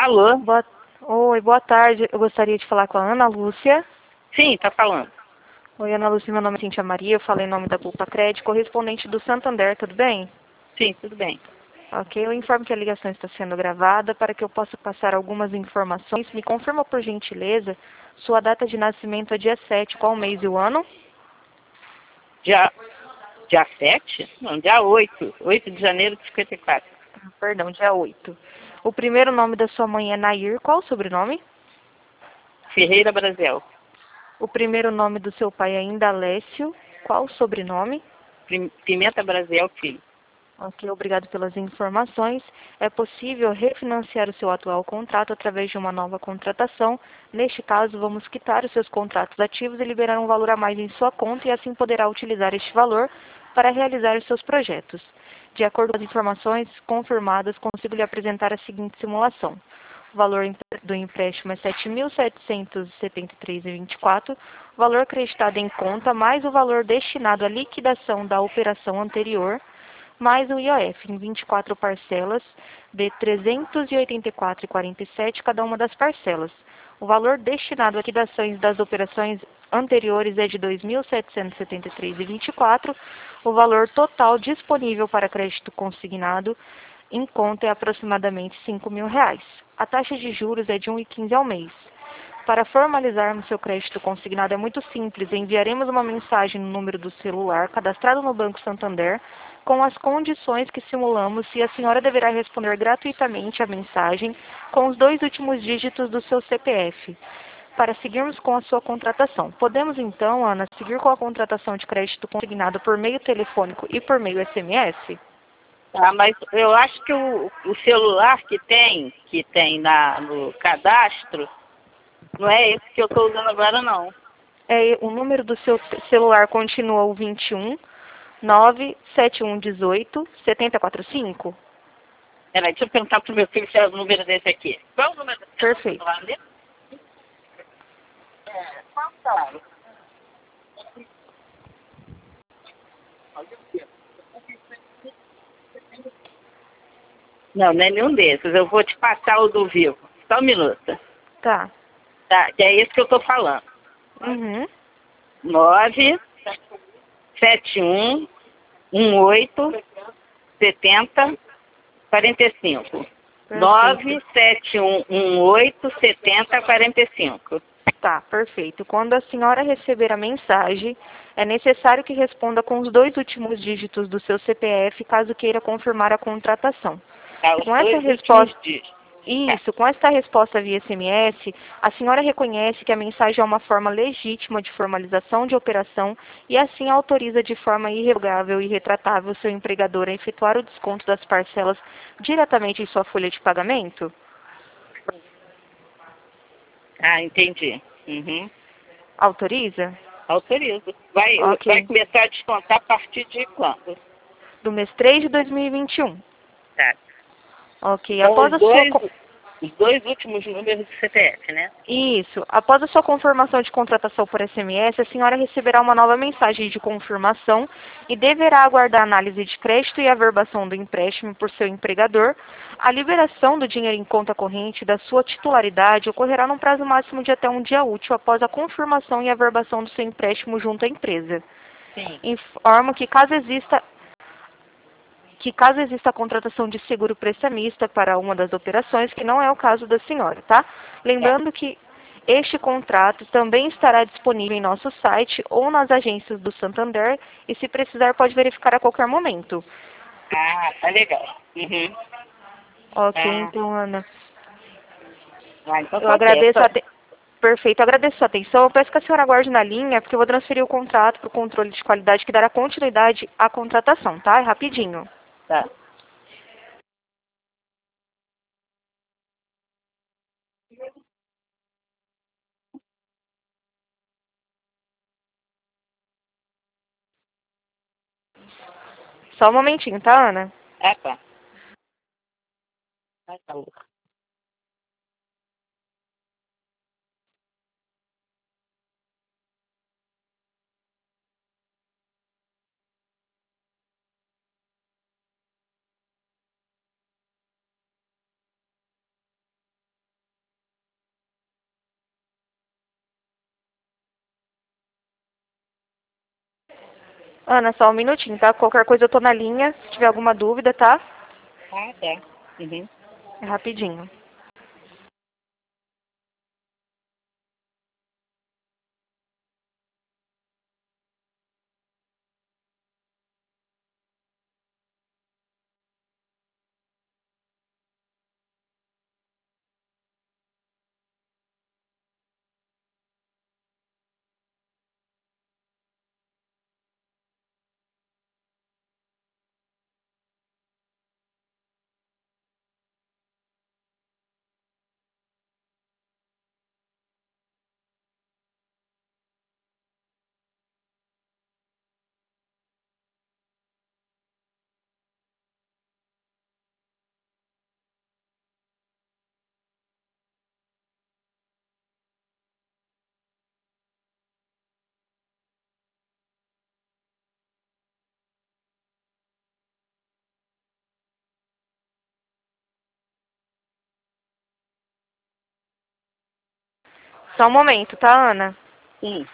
Alô? Oi, boa tarde. Eu gostaria de falar com a Ana Lúcia. Sim, tá falando. Oi, Ana Lúcia, meu nome é Cintia Maria, eu falo em nome da Culpa Crédito, correspondente do Santander, tudo bem? Sim, tudo bem. Ok, eu informo que a ligação está sendo gravada para que eu possa passar algumas informações. Me confirma, por gentileza, sua data de nascimento é dia 7, qual mês e o ano? Dia 7? Não, dia 8. 8 de janeiro de 54. Perdão, dia 8. O primeiro nome da sua mãe é Nair, qual o sobrenome? Ferreira Brasil. O primeiro nome do seu pai é Indalécio, qual o sobrenome? Pimenta Brasil, filho. Ok, obrigado pelas informações. É possível refinanciar o seu atual contrato através de uma nova contratação. Neste caso, vamos quitar os seus contratos ativos e liberar um valor a mais em sua conta e assim poderá utilizar este valor para realizar os seus projetos. De acordo com as informações confirmadas, consigo lhe apresentar a seguinte simulação. O valor do empréstimo é R$ 7.773,24, o valor acreditado em conta mais o valor destinado à liquidação da operação anterior, mais o IOF em 24 parcelas de R$ 384,47 cada uma das parcelas. O valor destinado a liquidações das operações anteriores é de R$ 2.773,24. O valor total disponível para crédito consignado em conta é aproximadamente R$ 5.000. A taxa de juros é de 1,15 ao mês. Para formalizarmos seu crédito consignado é muito simples. Enviaremos uma mensagem no número do celular cadastrado no Banco Santander com as condições que simulamos e a senhora deverá responder gratuitamente a mensagem com os 2 últimos dígitos do seu CPF para seguirmos com a sua contratação. Podemos então, Ana, seguir com a contratação de crédito consignado por meio telefônico e por meio SMS? Ah, mas eu acho que o celular que tem no cadastro, não é esse que eu estou usando agora, não. O número do seu celular continua o 21 97118 7045? Peraí, deixa eu perguntar pro meu filho se é o número desse aqui. Qual é o número desse Perfeito. celular dele? Qual tá? Não, não é nenhum desses. Eu vou te passar o do Vivo. Só um minuto. Tá. Tá, que é esse que eu tô falando. Uhum. 971187045. Perfeito. 971187045. Tá, perfeito. Quando a senhora receber a mensagem, é necessário que responda com os 2 últimos dígitos do seu CPF, caso queira confirmar a contratação. Tá, os Com essa dois últimos resposta, dígitos. Tá. Isso, com esta resposta via SMS, a senhora reconhece que a mensagem é uma forma legítima de formalização de operação e assim autoriza de forma irrevogável e retratável seu empregador a efetuar o desconto das parcelas diretamente em sua folha de pagamento? Ah, entendi. Uhum. Autoriza? Autorizo. Vai Ok. começar a descontar a partir de quando? Do mês 3 de 2021. Tá. Ok. Então, Após a sua... os dois últimos números do CPF, né? Isso. Após a sua confirmação de contratação por SMS, a senhora receberá uma nova mensagem de confirmação e deverá aguardar a análise de crédito e averbação do empréstimo por seu empregador. A liberação do dinheiro em conta corrente da sua titularidade ocorrerá num prazo máximo de até um dia útil após a confirmação e averbação do seu empréstimo junto à empresa. Sim. Informo que caso exista a contratação de seguro prestamista para uma das operações, que não é o caso da senhora, tá? Tá. Lembrando que este contrato também estará disponível em nosso site ou nas agências do Santander e, se precisar, pode verificar a qualquer momento. Ah, tá legal. Uhum. Ok, Ah, então, Ana, então eu tá ok. agradeço Perfeito, eu agradeço a sua atenção. Eu peço que a senhora aguarde na linha, porque eu vou transferir o contrato para o controle de qualidade que dará continuidade à contratação, tá? É rapidinho. Tá. Só um momentinho, tá, Ana? Ah, tá. Ah, tá. Ana, só um minutinho, tá? Qualquer coisa eu tô na linha, se tiver alguma dúvida, tá? Ah, tá. Uhum. É rapidinho. Só um momento, tá, Ana? Sim.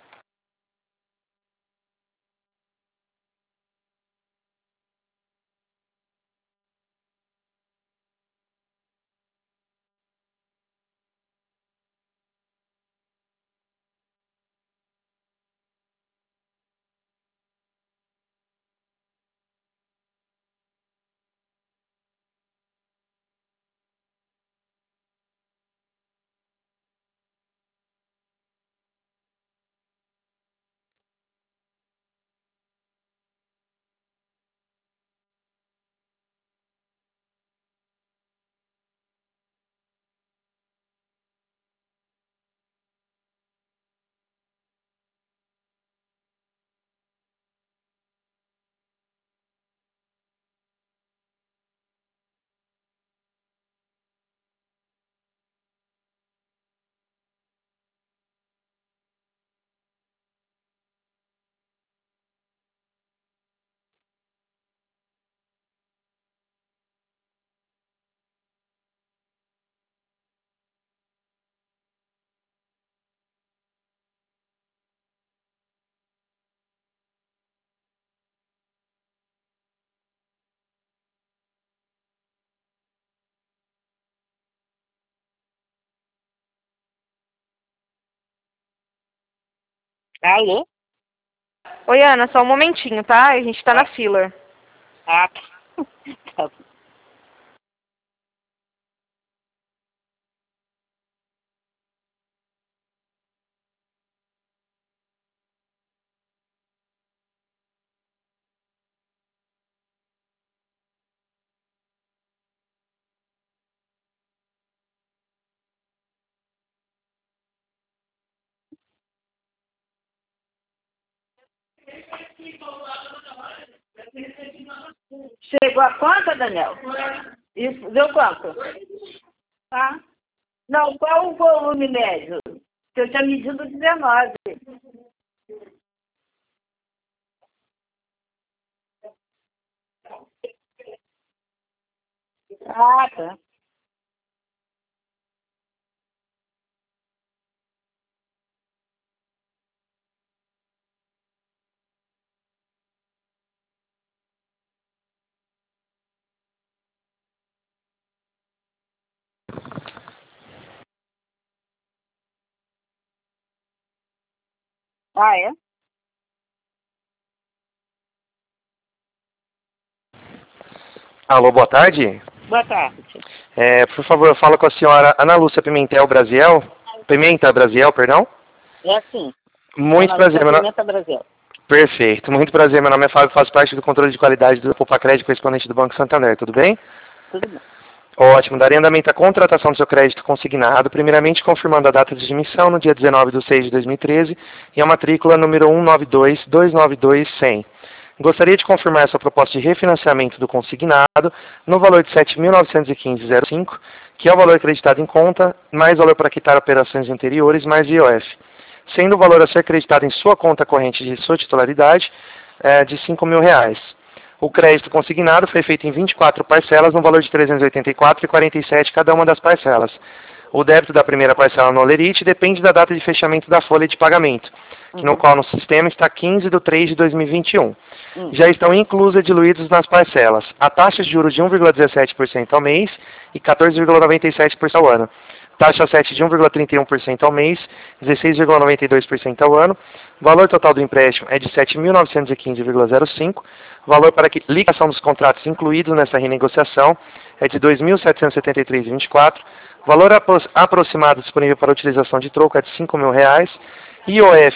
Alô? Oi, Ana, só um momentinho, tá? A gente tá na Ah, fila. ah, tá. Chegou a quanto, Daniel? Isso, deu quanto? Tá? Não, qual o volume médio? Que eu tinha medido 19. Ah, tá. Ah, é? Alô, boa tarde. Boa tarde. Por favor, eu falo com a senhora Ana Lúcia Pimentel Brasiel. Pimenta Brasiel, perdão. É assim. Muito Dona Lúcia prazer, Pimenta Brasil. Perfeito, muito prazer. Meu nome é Fábio, faço parte do controle de qualidade do Popacred, correspondente do Banco Santander. Tudo bem? Tudo bem. Ótimo. Daria andamento à contratação do seu crédito consignado, primeiramente confirmando a data de emissão no dia 19/6/2013 e a matrícula número 192-292-100. Gostaria de confirmar essa proposta de refinanciamento do consignado no valor de R$ 7.915,05, que é o valor acreditado em conta, mais valor para quitar operações anteriores, mais IOF, sendo o valor a ser acreditado em sua conta corrente de sua titularidade de R$ 5.000. O crédito consignado foi feito em 24 parcelas no valor de R$ 384,47 cada uma das parcelas. O débito da primeira parcela no Olerite depende da data de fechamento da folha de pagamento, que no qual no sistema está 15/3/2021. Já estão inclusas e diluídos nas parcelas a taxa de juros de 1,17% ao mês e 14,97% ao ano. Taxa 7 de 1,31% ao mês, 16,92% ao ano. O valor total do empréstimo é de 7.915,05. O valor para liquidação dos contratos incluídos nessa renegociação é de 2.773,24. O valor aproximado disponível para utilização de troco é de R$5.000. IOF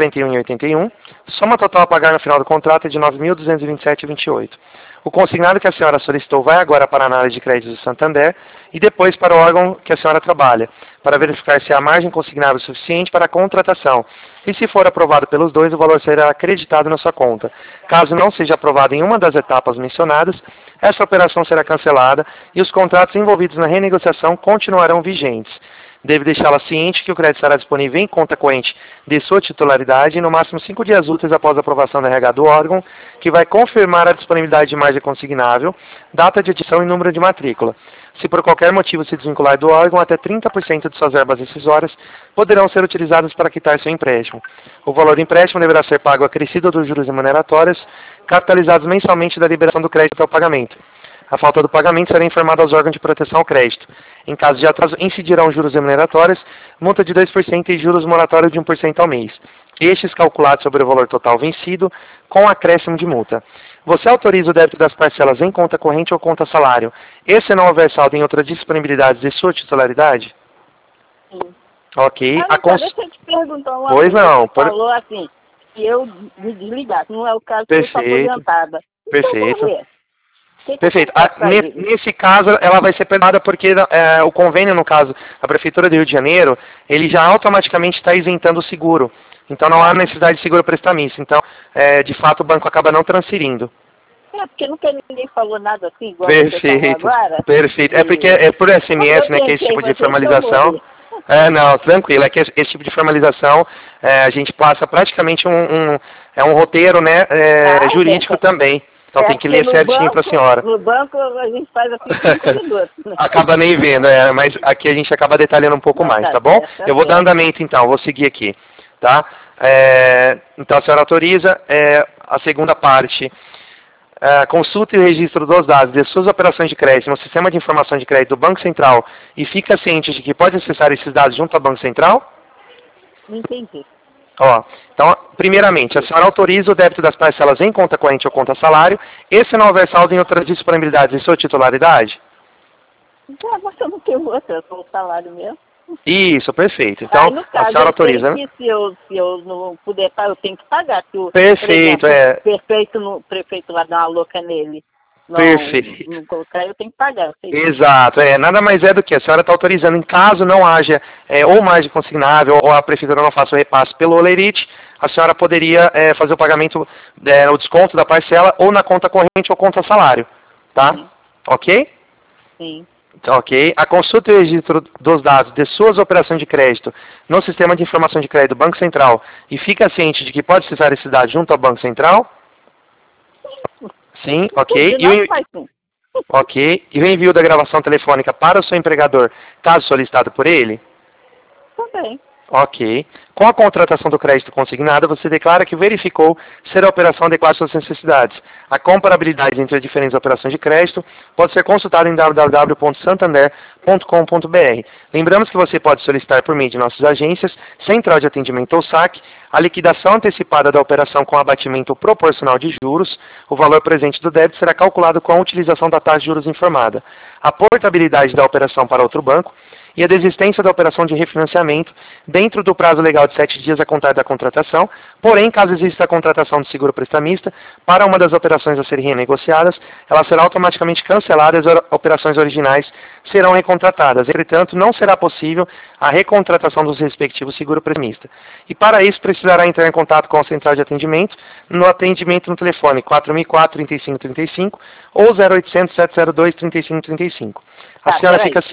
141,81. Soma total a pagar no final do contrato é de 9.227,28. O consignado que a senhora solicitou vai agora para a análise de crédito do Santander e depois para o órgão que a senhora trabalha, para verificar se há margem consignável suficiente para a contratação. E se for aprovado pelos dois, o valor será acreditado na sua conta. Caso não seja aprovado em uma das etapas mencionadas, essa operação será cancelada e os contratos envolvidos na renegociação continuarão vigentes. Deve deixá-la ciente que o crédito estará disponível em conta corrente de sua titularidade e no máximo 5 dias úteis após a aprovação da RH do órgão, que vai confirmar a disponibilidade de margem consignável, data de edição e número de matrícula. Se por qualquer motivo se desvincular do órgão, até 30% de suas verbas rescisórias poderão ser utilizadas para quitar seu empréstimo. O valor do empréstimo deverá ser pago acrescido dos juros remuneratórios, capitalizados mensalmente da liberação do crédito até o pagamento. A falta do pagamento será informada aos órgãos de proteção ao crédito. Em caso de atraso, incidirão juros remuneratórios, multa de 2% e juros moratórios de 1% ao mês. Estes calculados sobre o valor total vencido, com acréscimo de multa. Você autoriza o débito das parcelas em conta corrente ou conta salário? Esse não houver saldo em outras disponibilidades de sua titularidade? Sim. Ok. Deixa eu te perguntar uma Pois coisa. não. Você falou assim, que eu me desligasse, não é o caso que eu estou Perfeito. aposentada. Perfeito. Então, Perfeito. acontece aí? Nesse caso, ela vai ser perdoada porque o convênio, no caso, a Prefeitura do Rio de Janeiro, ele já automaticamente está isentando o seguro. Então não há necessidade de seguro prestamista. Então, de fato, o banco acaba não transferindo. Porque nunca ninguém falou nada assim, igual você falou Perfeito. agora. Perfeito. É porque é por SMS, né, que é esse tipo de formalização. Não, tranquilo. É que esse tipo de formalização, a gente passa praticamente um roteiro, né, jurídico também. Então tem que ler certinho para a senhora. No banco a gente faz assim 5 minutos. Acaba nem vendo, mas aqui a gente acaba detalhando um pouco mais, tá bom? Eu vou dar andamento então, vou seguir aqui, tá? Então a senhora autoriza a segunda parte. Consulta e registro dos dados de suas operações de crédito no sistema de informação de crédito do Banco Central e fica ciente de que pode acessar esses dados junto ao Banco Central? Não entendi. Então, primeiramente, a senhora autoriza o débito das parcelas em conta corrente ou conta salário, e se não houver saldo em outras disponibilidades em sua titularidade? Mas eu não tenho outra, eu sou o salário mesmo. Isso, perfeito. Então, no caso, a senhora autoriza, né? Se eu não puder pagar, eu tenho que pagar. Perfeito, o prefeito lá dá uma louca nele. Perfeito. Não colocar, eu tenho que pagar. Exato, nada mais é do que a senhora está autorizando, em caso não haja ou margem consignável ou a prefeitura não faça o repasse pelo Olerite, a senhora poderia fazer o pagamento, o desconto da parcela ou na conta corrente ou conta salário, tá? Sim. Ok? Sim. Ok. A consulta e o registro dos dados de suas operações de crédito no sistema de informação de crédito do Banco Central e fica ciente de que pode acessar esses dados junto ao Banco Central? Sim, ok. Ok. E o envio da gravação telefônica para o seu empregador, caso solicitado por ele? Também. Ok. Com a contratação do crédito consignado, você declara que verificou ser a operação adequada às suas necessidades. A comparabilidade entre as diferentes operações de crédito pode ser consultada em www.santander.com.br. Lembramos que você pode solicitar por meio de nossas agências, Central de Atendimento ou SAC, a liquidação antecipada da operação com abatimento proporcional de juros. O valor presente do débito será calculado com a utilização da taxa de juros informada. A portabilidade da operação para outro banco e a desistência da operação de refinanciamento dentro do prazo legal de 7 dias a contar da contratação. Porém, caso exista a contratação de seguro prestamista para uma das operações a serem renegociadas, ela será automaticamente cancelada e as operações originais serão recontratadas. Entretanto, não será possível a recontratação dos respectivos seguro prestamista. E para isso, precisará entrar em contato com a central de atendimento no telefone 4004-3535 ou 0800-702-3535. A senhora fica assim...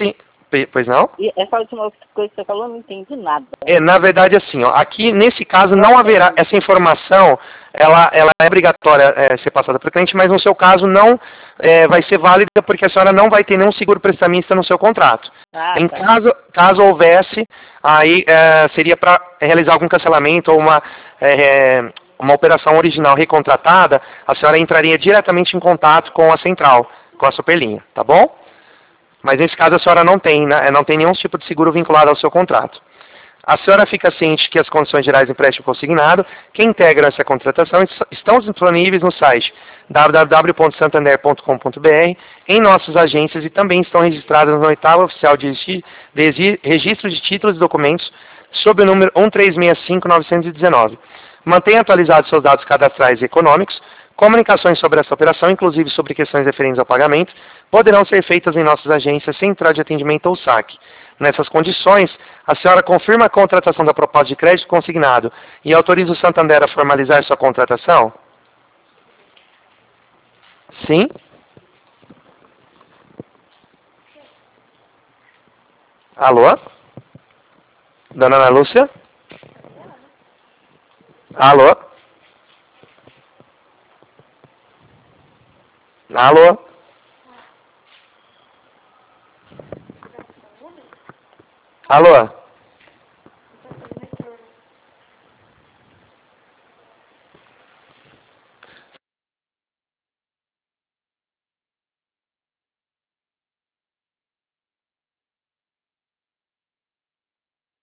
Pois não? E essa última coisa que você falou, eu não entendi nada. Na verdade, assim, ó, aqui nesse caso não haverá essa informação, ela é obrigatória ser passada para o cliente, mas no seu caso não vai ser válida porque a senhora não vai ter nenhum seguro prestamista no seu contrato. Em caso houvesse, aí seria para realizar algum cancelamento ou uma operação original recontratada, a senhora entraria diretamente em contato com a central, com a Superlinha, tá bom? Mas nesse caso a senhora não tem nenhum tipo de seguro vinculado ao seu contrato. A senhora fica ciente que as condições gerais do empréstimo consignado que integram essa contratação estão disponíveis no site www.santander.com.br, em nossas agências e também estão registradas no oitavo oficial de registro de títulos e documentos sob o número 1365919. Mantenha atualizados seus dados cadastrais e econômicos. Comunicações sobre essa operação, inclusive sobre questões referentes ao pagamento, poderão ser feitas em nossas agências central de atendimento ou saque. Nessas condições, a senhora confirma a contratação da proposta de crédito consignado e autoriza o Santander a formalizar sua contratação? Sim? Alô? Dona Ana Lúcia? Alô? Alô? Alô?